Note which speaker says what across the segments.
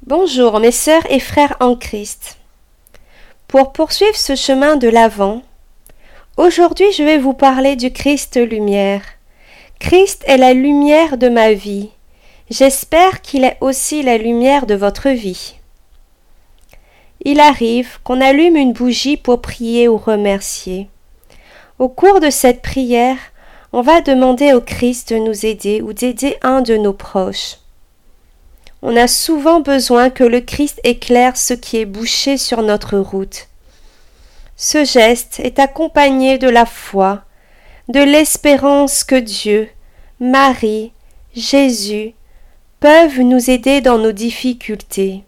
Speaker 1: Bonjour mes sœurs et frères en Christ. Pour poursuivre ce chemin de l'Avent, aujourd'hui je vais vous parler du Christ lumière. Christ est la lumière de ma vie. J'espère qu'il est aussi la lumière de votre vie. Il arrive qu'on allume une bougie pour prier ou remercier. Au cours de cette prière, on va demander au Christ de nous aider ou d'aider un de nos proches. On a souvent besoin que le Christ éclaire ce qui est bouché sur notre route. Ce geste est accompagné de la foi, de l'espérance que Dieu, Marie, Jésus peuvent nous aider dans nos difficultés.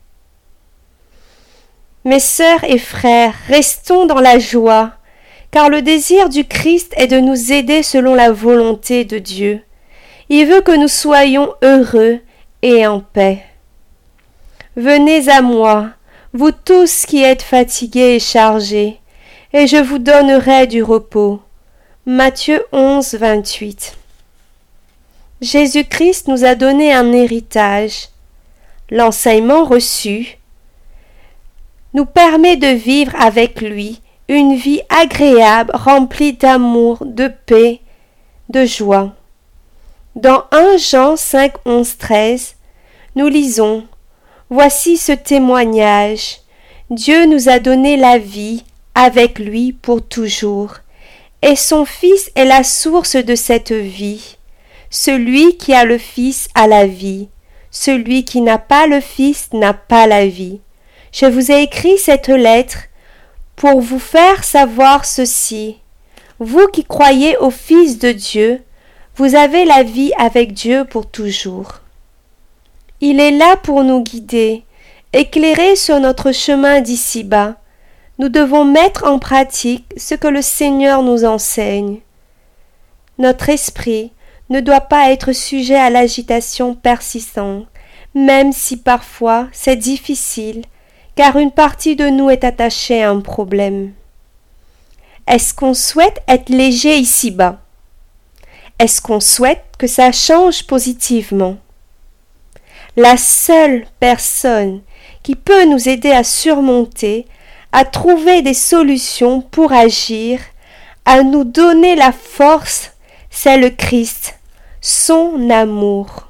Speaker 1: Mes sœurs et frères, restons dans la joie, car le désir du Christ est de nous aider selon la volonté de Dieu. Il veut que nous soyons heureux et en paix. Venez à moi, vous tous qui êtes fatigués et chargés, et je vous donnerai du repos. Matthieu 11, 28. Jésus-Christ nous a donné un héritage. L'enseignement reçu nous permet de vivre avec lui une vie agréable, remplie d'amour, de paix, de joie. Dans 1 Jean 5, 11, 13, nous lisons « Voici ce témoignage. Dieu nous a donné la vie avec lui pour toujours, et son Fils est la source de cette vie. Celui qui a le Fils a la vie. Celui qui n'a pas le Fils n'a pas la vie. Je vous ai écrit cette lettre pour vous faire savoir ceci. Vous qui croyez au Fils de Dieu, vous avez la vie avec Dieu pour toujours. Il est là pour nous guider, éclairer sur notre chemin d'ici-bas. Nous devons mettre en pratique ce que le Seigneur nous enseigne. Notre esprit ne doit pas être sujet à l'agitation persistante, même si parfois c'est difficile, car une partie de nous est attachée à un problème. Est-ce qu'on souhaite être léger ici-bas? Est-ce qu'on souhaite que ça change positivement? La seule personne qui peut nous aider à surmonter, à trouver des solutions pour agir, à nous donner la force, c'est le Christ, son amour.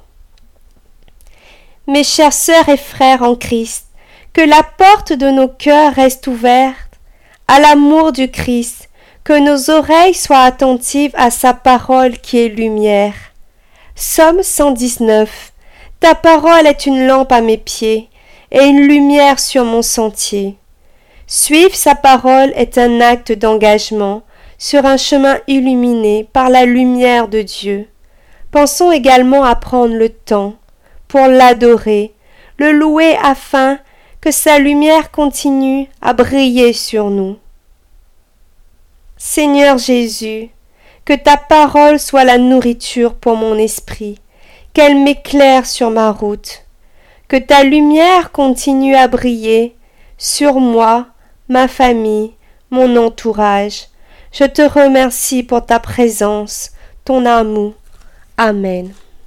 Speaker 1: Mes chères sœurs et frères en Christ, que la porte de nos cœurs reste ouverte à l'amour du Christ, que nos oreilles soient attentives à sa parole qui est lumière. Psaume 119. Ta parole est une lampe à mes pieds et une lumière sur mon sentier. Suivre sa parole est un acte d'engagement sur un chemin illuminé par la lumière de Dieu. Pensons également à prendre le temps pour l'adorer, le louer afin que sa lumière continue à briller sur nous. Seigneur Jésus, que ta parole soit la nourriture pour mon esprit, qu'elle m'éclaire sur ma route, que ta lumière continue à briller sur moi, ma famille, mon entourage. Je te remercie pour ta présence, ton amour. Amen.